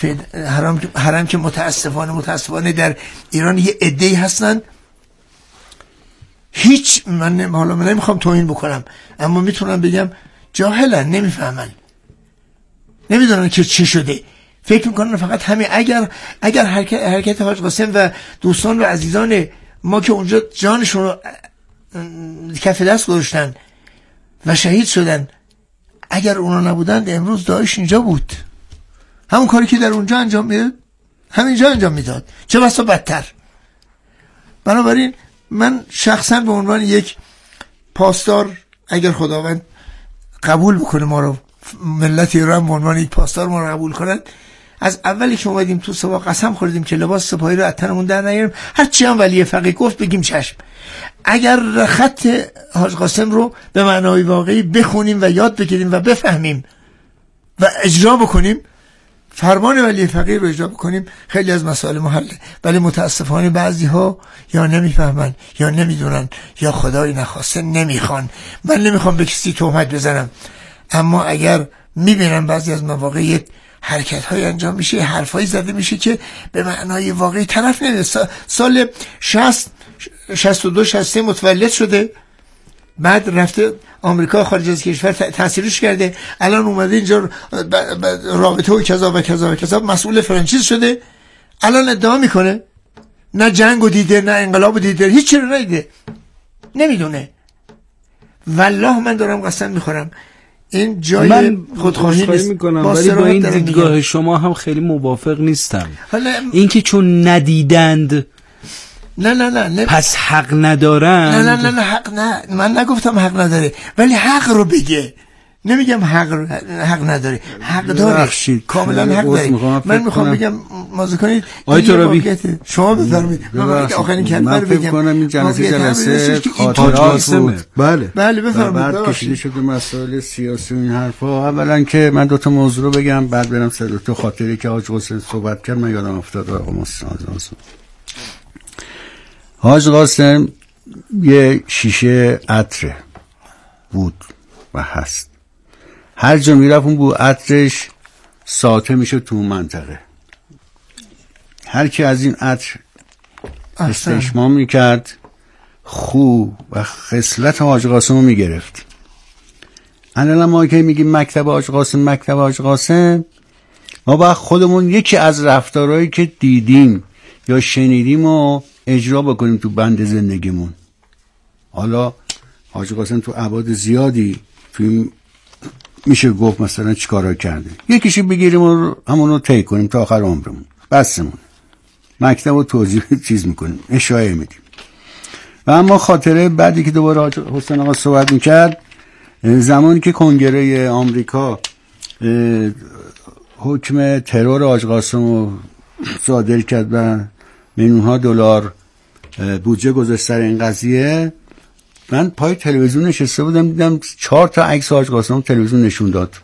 حرم که متاسفانه در ایران یه عده‌ای هستن، هیچ من نمیخوام توهین بکنم، اما میتونم بگم جاهلن، نمیفهمن، نمیدونن که چه شده. فکر میکنن فقط همین اگر حرکت حاج قاسم و دوستان و عزیزان ما که اونجا جانشون رو کف دست گذاشتن و شهید شدن، اگر اونا نبودند امروز داعش اینجا بود، همون کاری که در اونجا انجام میداد همینجا انجام میداد، چه بسا بدتر. بنابراین من شخصا به عنوان یک پاسدار، اگر خداوند قبول بکنه ما رو، ملت ایران به عنوان یک پاسدار ما رو قبول کنن، از اولی که اومدیم تو سپاه قسم خوردیم که لباس سپاهی رو از تنمون در نیاریم، هر چی هم ولی فقیه گفت بگیم چشم. اگر خط حاج قاسم رو به معنای واقعی بخونیم و یاد بگیریم و بفهمیم و اجرا بکنیم، فرمان ولی فقیه رو اجرا بکنیم، خیلی از مسائل محله. ولی متاسفانه بعضی ها یا نمیفهمن یا نمیدونن یا خدای نخواسته نمیخوان. من نمیخوام به کسی تهمت بزنم، اما اگر میبینم بعضی از مواقع حرکت های انجام میشه، حرفایی زده میشه که به معنای واقعی طرف نمیده. سال 62 63 متولد شده، بعد رفته آمریکا، خارج از کشور تحصیلش کرده، الان اومده اینجا رابطه و کذا و کذا و کذا، مسئول فرانچیز شده، الان ادعا میکنه نه جنگو دیده نه انقلابو دیده، هیچ چیزی رو ندیده، نمیدونه. والله من دارم قسم میخورم این جای خودخواهی نیست. ولی با این دیدگاه شما هم خیلی موافق نیستم. این که چون ندیدند نه پس حق ندارن. نه حق نه، من نگفتم حق نداره، ولی حق رو بگه. نمیگم حق نداره، حق داره، کاملا حق داره. من میخوام بگم مازه کنید آیت ربی شما بفرمایید. من آخرین کلمه رو بگم. من این جلسه خاطرات بود. بله بفرمایید. بعد کشیده شده مسائل سیاسی و این حرفا. اولا که من دو تا موضوع رو بگم، بعد برم سر دو تا خاطری که حاج قاسم صحبت کرد من یادم افتاد. آقا مستعان حاج قاسم یه شیشه عطر بود و هست، هر جا میرفت اون بود عطرش ساطع میشه تو منطقه. هر کی از این عطر استشمام میکرد خوب و خصلت حاج قاسم رو میگرفت. الان ما که میگیم مکتب حاج قاسم، ما باید خودمون یکی از رفتارهایی که دیدیم یا شنیدیم و اجرا بکنیم تو بند زندگیمون. حالا حاج قاسم تو ابعاد زیادی تو میشه گفت مثلا چیکارا کرده، یکیشو بگیریم و همونو طی کنیم تا آخر عمرمون، بسمون. مکتب رو توضیح چیز میکنیم، اشاره میدیم. و اما خاطره بعدی که دوباره حاج حسین آقا صحبت میکرد، زمانی که کنگره آمریکا حکم ترور حاج قاسم رو صادر کرد و میلیون‌ها دلار بودجه گذاشت سر این قضیه، من پای تلویزیون نشسته بودم، دیدم 4 تا عکس حاج قاسم تلویزیون نشون داد.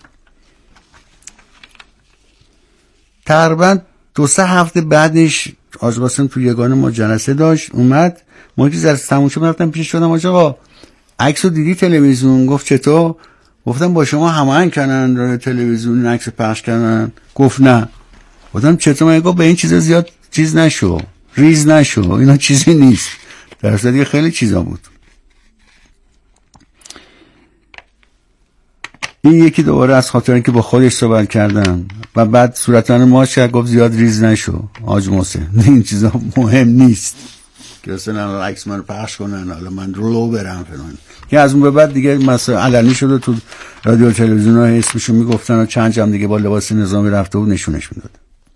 تقریبا 2-3 هفته بعدش حاج قاسم تو یگانه ما جلسه داشت، اومد، ما که جلسه تموم شد رفتم پیش شدم، آقا عکسو دیدی تلویزیون؟ گفت چطور؟ گفتم با شما هماهنگ کردن تلویزیون عکس پخش کردن؟ گفت نه. گفتم چطور؟ من گفت به این چیزا زیاد چیز نشو، ریز نشو، اینا چیزی نیست. در صورتی خیلی چیزا بود. این یکی دوباره از خاطرانی که با خودش صحبت کردم و بعد صورتان ماش کرد، گفت زیاد ریز نشو حاج محسن، این چیزا مهم نیست که اصلا عکس من رو پخش کنن، حالا من رو برم فلان. که از اون به بعد دیگه مثلا علنی شده، تو رادیو و تلویزیون ها اسمشو میگفتن و چند جمع دیگه با لباس نظامی رفته بود نشونش میداد.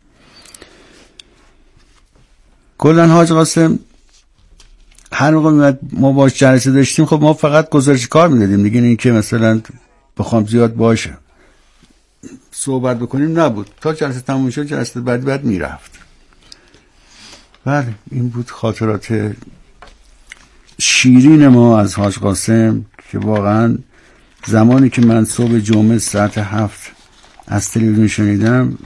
کلا حاج قاسم هر موقع ما باش جلسه داشتیم، خب ما فقط گزارش کار میدادیم دیگه، این که مثلا بخوام زیاد باشه صحبت بکنیم نبود. تا جلسه تموم شد جلسه بعد میرفت. بله این بود خاطرات شیرین ما از حاج قاسم که واقعا زمانی که من صبح جمعه ساعت 7 از تلویزیون شنیدم،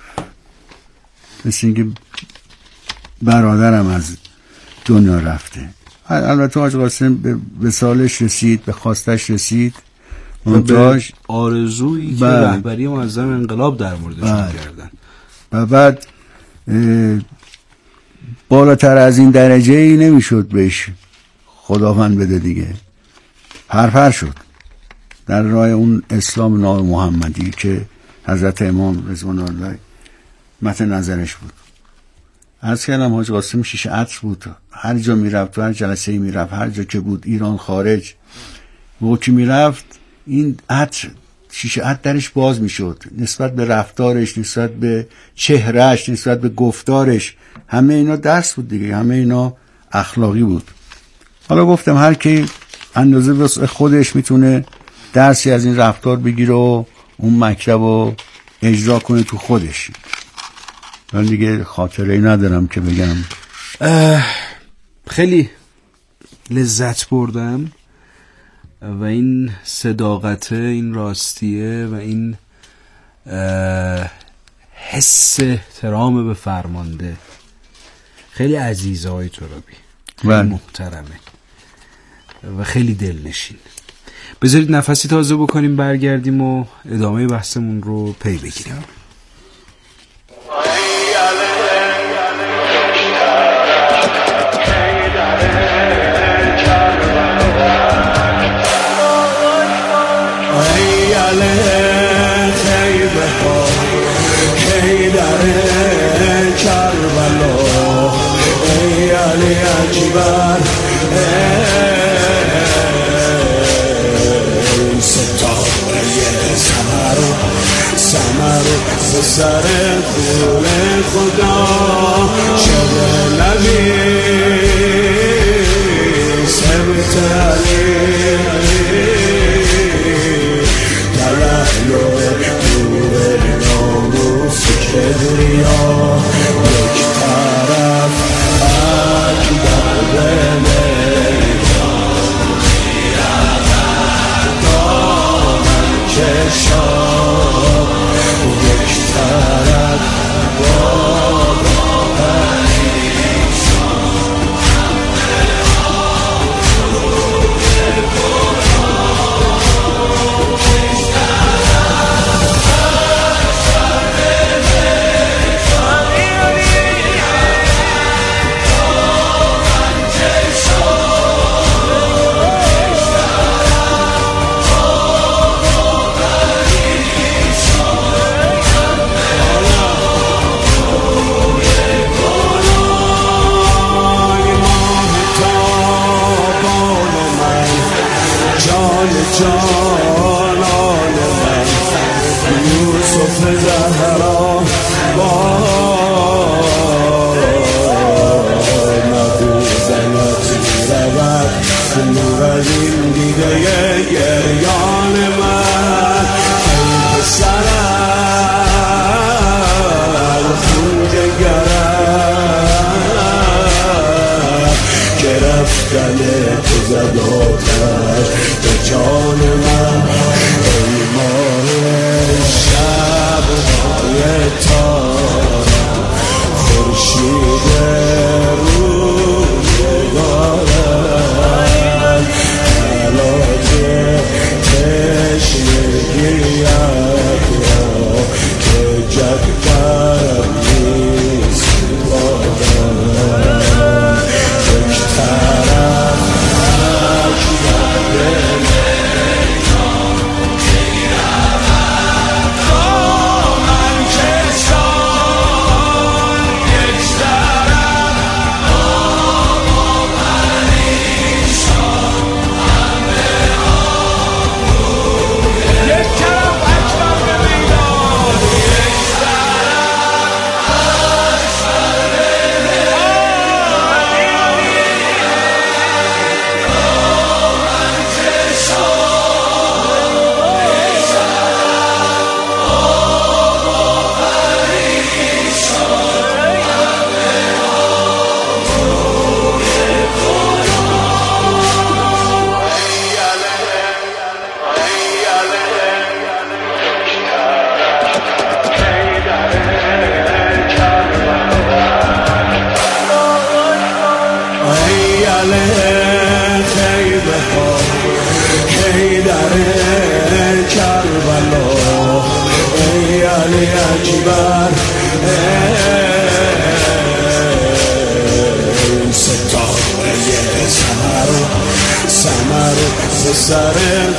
مثل اینکه برادرم از دنیا رفته. البته حاج قاسم به وصالش رسید، به خواستش رسید، منتاج آرزویی که رهبری معظم انقلاب در موردش کردن. و بعد بالاتر از این درجه ای نمیشد بهش خداوند بده دیگه. پرپر شد در راه اون اسلام ناب محمدی که حضرت امام رضوان الله مد نظرش بود. عرض کردم حاج قاسم شیشه عطر بود، هر جا میرفت، هر جلسه میرفت، هر جا که بود، ایران خارج، موقع که میرفت این عطر، شیشه عطر درش باز میشد، نسبت به رفتارش، نسبت به چهرهش، نسبت به گفتارش، همه اینا درس بود دیگه، همه اینا اخلاقی بود. حالا گفتم هر کی اندازه وسع خودش میتونه درسی از این رفتار بگیره و اون مکتب رو اجرا کنه تو خودش. من دیگه خاطره ندارم که بگم. خیلی لذت بردم و این صداقته، این راستیه و این حس احترام به فرمانده خیلی عزیزه های ترابی، خیلی محترمه و خیلی دلنشین. بذارید نفسی تازه بکنیم، برگردیم و ادامه بحثمون رو پی بگیریم. سر پول خدا شده نبی سبت علی دلالو دور ناموس کبریا یک طرف اکبر دامن کشا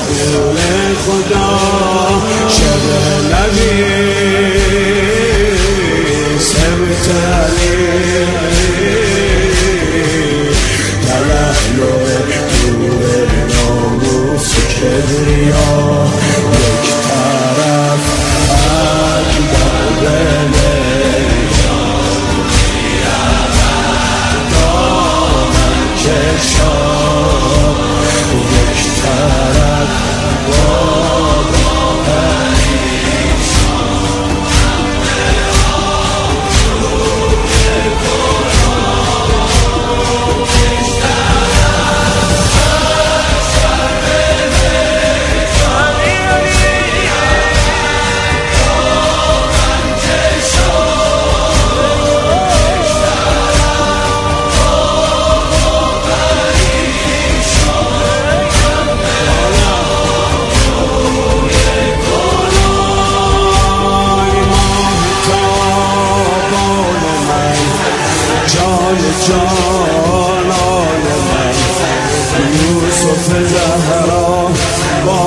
خون خدا شب نبی سبتالی تلالو دور ناموس کبریا یک طرف اکبر بله دامن کشان یک طرف بابا جانان من یوسف زهرا با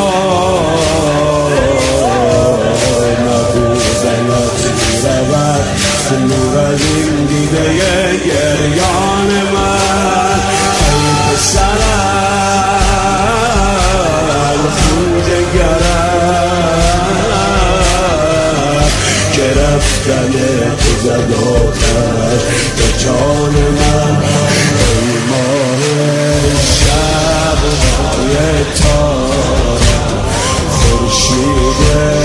نبوزنت رود نور از این دیده گریان من ای پسرم خون جگرم گرفتن تو زداتر به جان من ای ماه شب های تار خورشید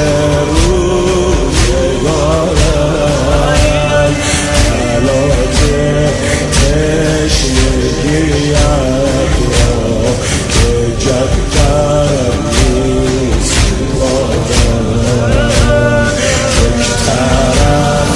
روزگارم حالات تشنگیت را که جدتر نیست بادم یک طرف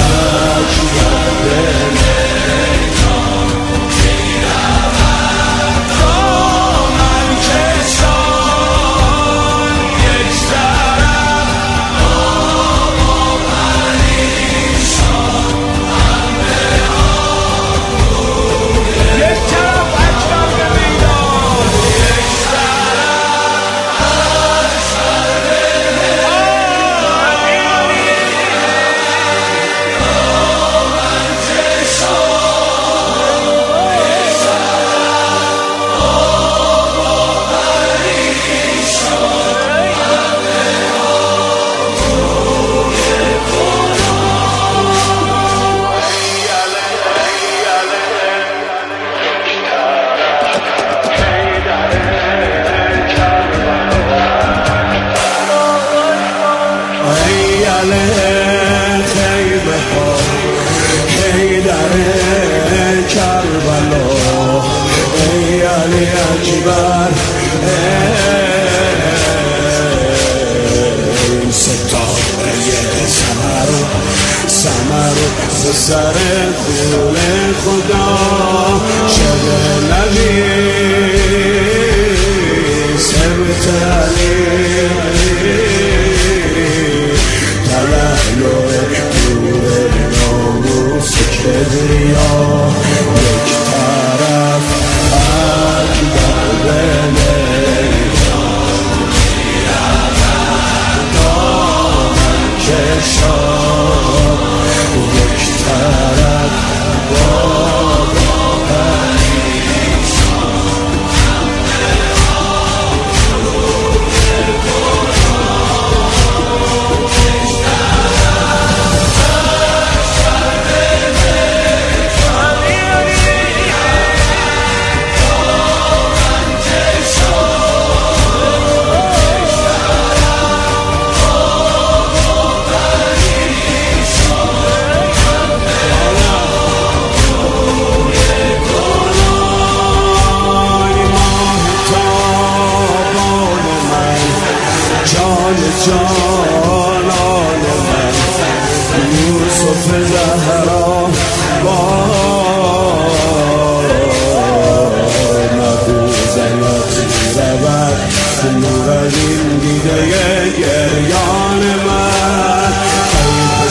اکبر ای ستاره سمر سر خون خدا شب نبی سبتالی تلالو دور ناموس کبریا یک طرف اکبر بله دامن کشان یک طرف بابا جانان من یوسف زهرا با نبوزنت رود نور از این دیده گریان من ای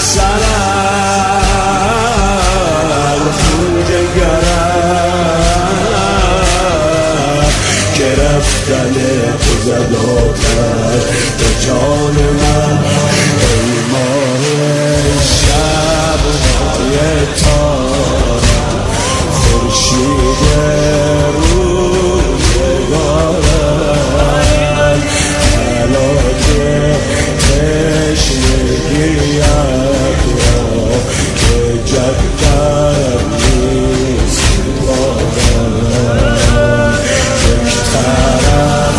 پسرم خون جگرم گرفتن زد آتش به جان من ای ماه شب‌های تارم خورشید روزگارم علاج تشنگی‌ات را که جدم نیست بارم یک طرف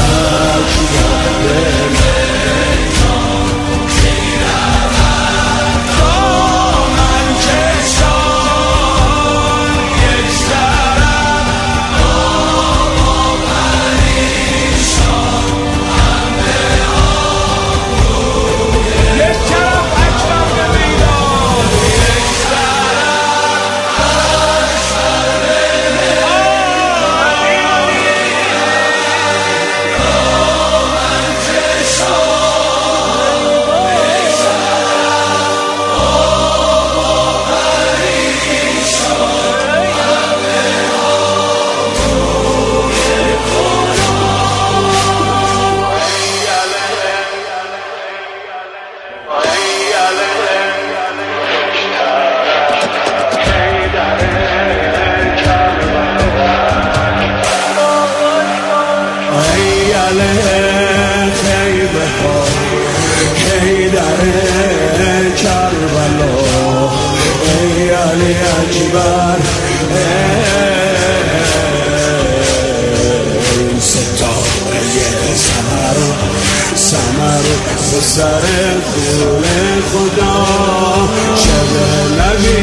سر گل خدا شب نبی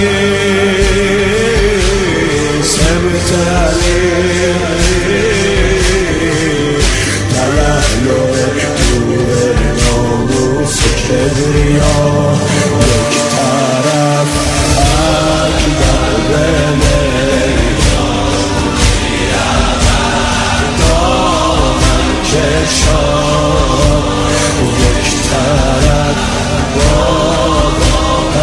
سبت علی تلحلو نور ناموس کبریا یک طرف اکبر بله دامن کشان یک طرف بابا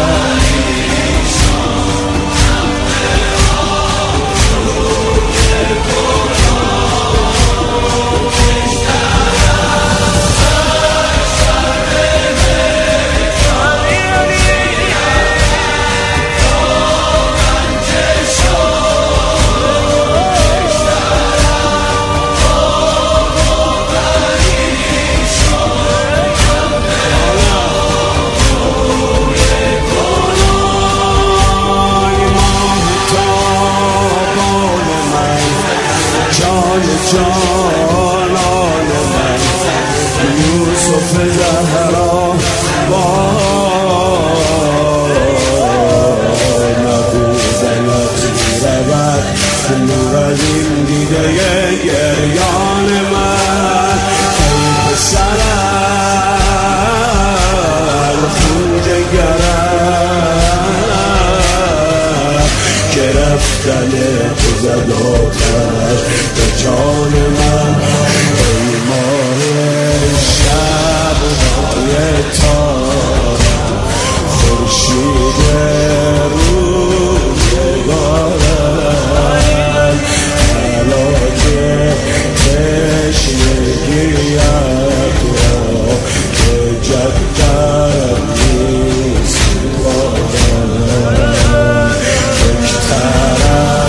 جانان من یوسف زهرا با نبوزنت رود نور از این دیده گریان من ای پسرم خون جگرم گرفتن تو زد آتش به جان من ای ماه شب‌های تارم خورشید روزگارم علاج تشنگی‌ات را که جدم نیست بارم یک طرف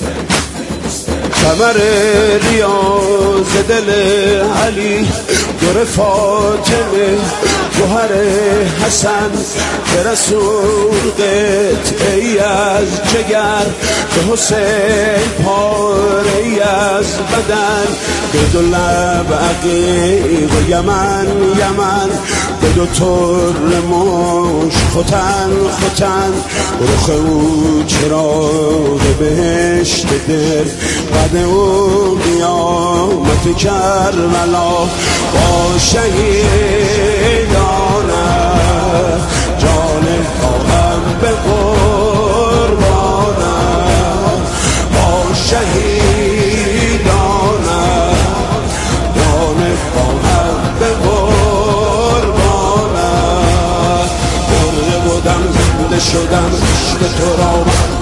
کمر ریاض دل علی در فاطمه گوهر حسن به رسول قطعی از جگر به حسین پاره‌ای از بدن به دو لب عقیق و یمن به دو طور مشک ختن رخ او چراغ بهشت دل قد او قیامت کربلا با شهیدانه جان خواهم به قربانه با شهیدانه جان خواهم به قربانه برده بودم زنده شدم عشق تو را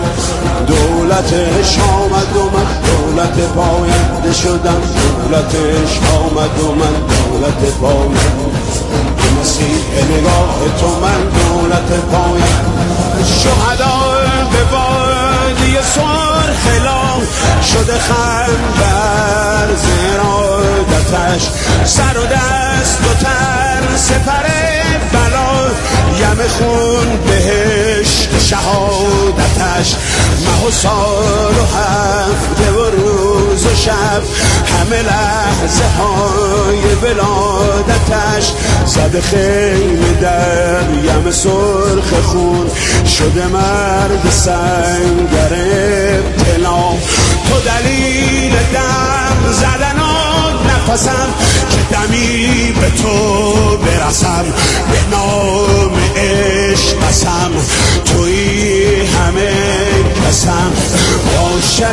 دولتش آمد و من دولت پاینده شدم دولتش آمد و من دولت پاینده مسیح نگاه تو من دولت پاینده شهدا به وادی سرخ لام شده خنجر زرادتش سر و دست و تر سپر بلا یم خون بهشت شهادتش ماه و سال و هفته و روز و شب همه لحظه های ولادتش زده خیمه در یم سرخ خون شده مرد سنگر ابتلا تو دلیل دم زدن نفسم که دمی به تو برسم به نام عشق قسم تویی همه کسم با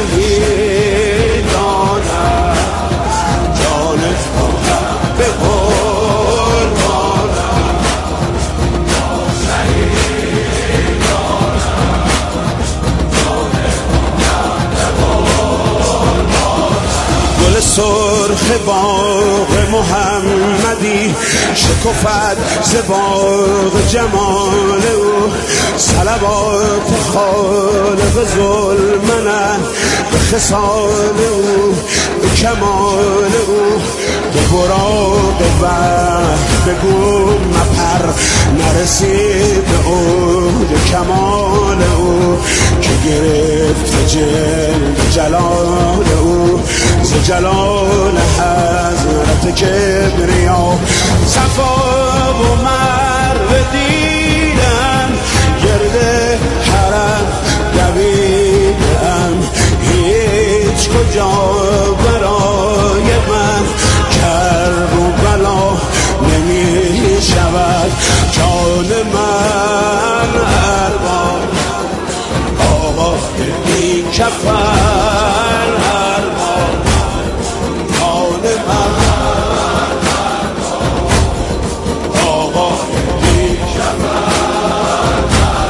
شهیدانه جان خواهم به قربانه با شهیدانه جان خواهم به قربانه گل سرخ باغ محمدی شکفت ز باغ جمال او صلوات خالق ظلمنه به خصال او به کمال او به براق وحی بگو مپر نرسید به اوج کمال او که گرفت جلال او ز جلال حضرت کبریا صفا و مروه دیدم گرد حرم دویدم هیچ کجا برای من کرب و بلا نمی شود جان من ارباب آقا بی کفن ارباب جان من آقا بی کفن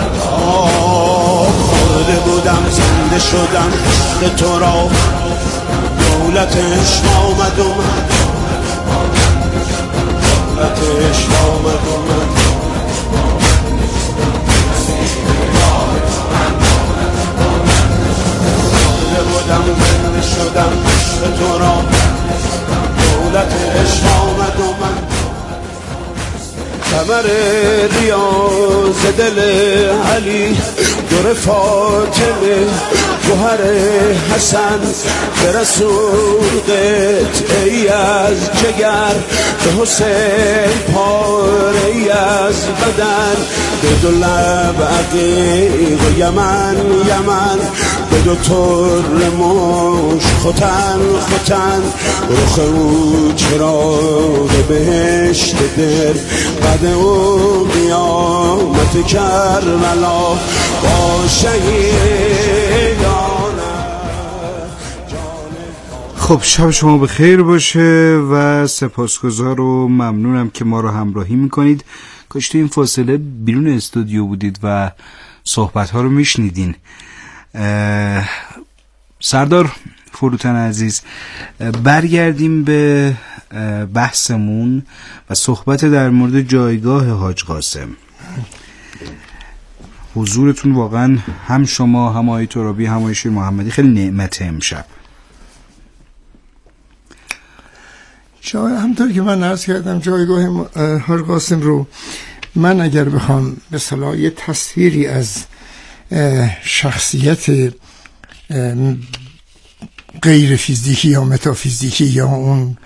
خورده بودم زنده شدم عشق تو را دولتش آمد و من دولتش آمد و من خورده بودم زنده شدم عشق تو را دولتش آمد و من کمر ریاض دل علی در فاطمه گوهر حسن به رسول قطعی از جگر به حسین پاره‌ای از بدن به دو لب عقیق و یمن به دو طور مشک ختن رخ او چراغ بهشت دل قد او قیامت کربلا با شهیدانه. خب شب شما بخیر باشه و سپاسگزار و ممنونم که ما رو همراهی میکنید. کاش تو این فاصله بیرون استودیو بودید و صحبت ها رو میشنیدین. سردار فروتن عزیز، برگردیم به بحثمون و صحبت در مورد جایگاه حاج قاسم. حضورتون واقعا هم شما هم آقای ترابی هم آقای شیر محمدی خیلی نعمت امشب. همطور که من عرض کردم جایگاه حاج قاسم رو من اگر بخوام به اصطلاح یه تصویری از شخصیت غیر فیزیکی یا متافیزیکی یا اون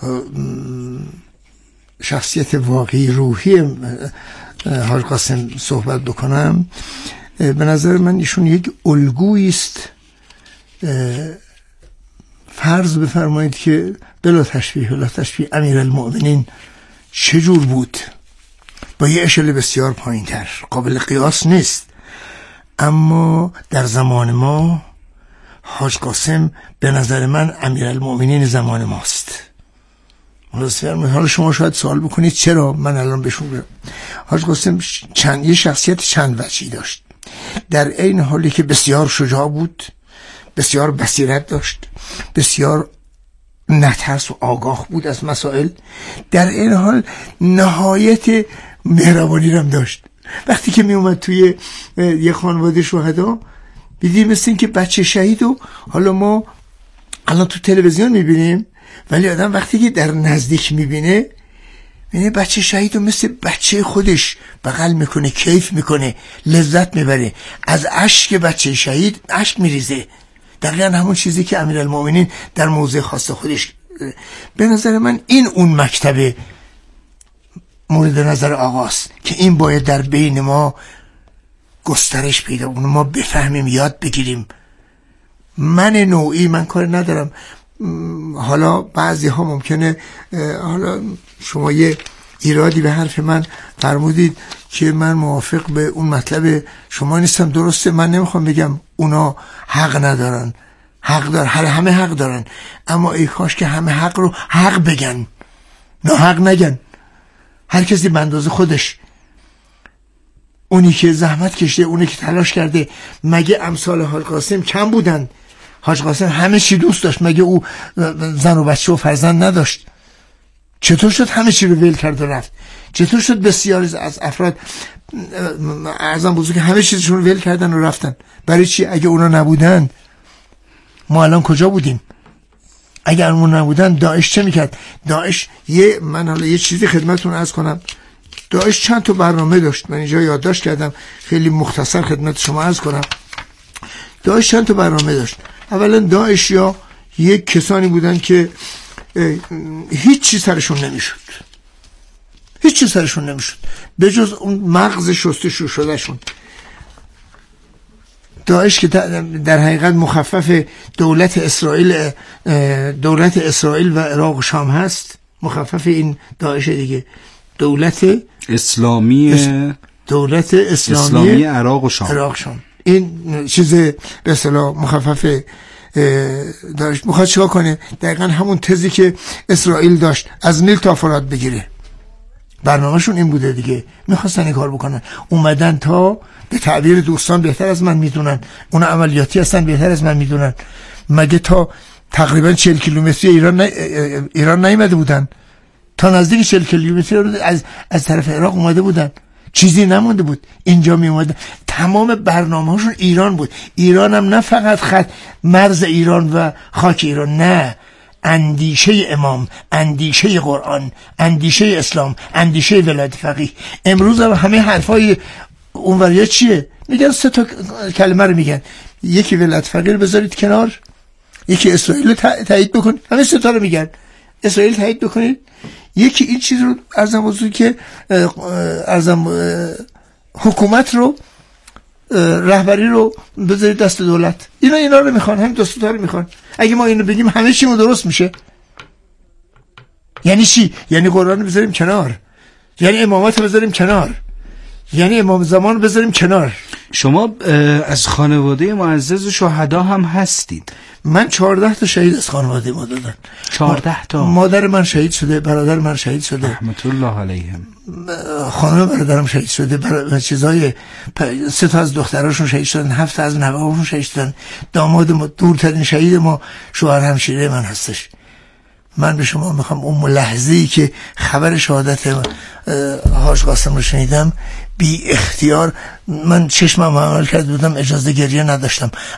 شخصیت واقعی روحی حاج قاسم صحبت بکنم، به نظر من ایشون یک الگویی است. فرض بفرمایید که بلا تشبیه امیرالمؤمنین چجور بود، با یه اشل بسیار پایین تر، قابل قیاس نیست، اما در زمان ما حاج قاسم به نظر من امیرالمؤمنین زمان ماست. حالا شما شاید سوال بکنید چرا من الان بهشون برم. حاج قاسم یه شخصیت چند وجهی داشت. در این حالی که بسیار شجاع بود، بسیار بصیرت داشت، بسیار نترس و آگاه بود از مسائل، در این حال نهایت مهربانی هم داشت. وقتی که می اومد توی یه خانواده شهدا دیدیم مثل این که بچه شهید و حالا ما الان تو تلویزیون میبینیم، ولی آدم وقتی که در نزدیک میبینه بچه شهید رو مثل بچه خودش بغل میکنه، کیف میکنه، لذت میبره، از اشک بچه شهید اشک میریزه. دقیقا همون چیزی که امیرالمؤمنین در موضع خاص خودش. به نظر من این اون مکتب مورد نظر آقاست که این باید در بین ما گسترش پیدا کنه، ما بفهمیم، یاد بگیریم. من نوعی من کار ندارم، حالا بعضی ها ممکنه حالا شما یه ایرادی به حرف من فرمودید که من موافق به اون مطلب شما نیستم. درسته، من نمیخوام بگم اونا حق ندارن، حق دارن، همه حق دارن، اما ای کاش که همه حق رو حق بگن، نه حق نگن. هر کسی به اندازه خودش، اونی که زحمت کشته، اونی که تلاش کرده. مگه امثال حاج قاسم کم بودن؟ حاج قاسم همه چی دوست داشت، مگه او زن و بچه و فرزند نداشت؟ چطور شد همه چی رو ول کرد و رفت؟ چطور شد بسیاری از افراد اعظم بزرگ همه چیزشون رو ول کردن و رفتن؟ برای چی؟ اگه اونا نبودن ما الان کجا بودیم؟ اگر اونا نبودن داعش چه میکرد؟ داعش من حالا یه چیزی خدمتتون عرض کنم. داعش چند تا برنامه داشت، من اینجا یادداشت کردم خیلی مختصر خدمت شما عرض کنم. داعش چند تا برنامه داشت. اولا داعش یا یک کسانی بودن که هیچ چیز سرشون نمیشد به جز اون مغز شستشو شدهشون. داعش که در حقیقت مخفف دولت اسرائیل و عراق و شام هست، مخفف این داعش دیگه، دولت اسلامی عراق و شام. این چیز به اصطلاح مخفف داعش. میخواد چیکار کنه؟ دقیقا همون تزی که اسرائیل داشت، از نیل تا فرات بگیره. برنامهشون این بوده دیگه، میخواستن این کار بکنن. اومدن تا به تعبیر دوستان بهتر از من میدونن، اونا عملیاتی هستن بهتر از من میدونن، مگه تا تقریبا 40 کیلومتری ایران نیامده بودن؟ تا نزدیک 40 کیلومتری از طرف عراق اومده بودن، چیزی نمونده بود. اینجا می اومدن، تمام برنامه‌هاشون ایران بود. ایران هم نه فقط مرز ایران و خاک ایران، نه، اندیشه امام، اندیشه قرآن، اندیشه اسلام، اندیشه ولایت فقیه. امروز هم همه حرفای اونوریا چیه؟ میگن 3 تا کلمه رو میگن، یکی ولایت فقیه رو بذارید کنار، یکی اسرائیل رو تایید بکن، همه 3 تا رو میگن. اسرائیل تایید بکنید، یکی این چیز رو ارزم بزرگی که حکومت رو، رهبری رو بذارید دست دولت. اینا رو میخوان، همین 2 تا رو میخوان. اگه ما اینو بگیم همه چیمون درست میشه. یعنی چی؟ یعنی قرآن رو بذاریم کنار، یعنی امامت رو بذاریم کنار، یعنی امام زمان رو بذاریم کنار. شما از خانواده معزز شهدا هم هستید. من 14 تا شهید از خانواده ما دادن. 14 تا. مادر من شهید شده، برادر من شهید شده، رحمت الله علیهم. خانم برادرم شهید شده، چیزای 3 تا از دختراشون شهید شدن، 7 تا از نوه‌هاشون شهید شدن. داماد ما، دورترین شهید ما، شوهر همشیره من هستش. من به شما میخوام اون لحظه‌ای که خبر شهادت حاج قاسم رو شنیدم، بی اختیار من چشمم عمل کرده بودم، اجازه گریه نداشتم،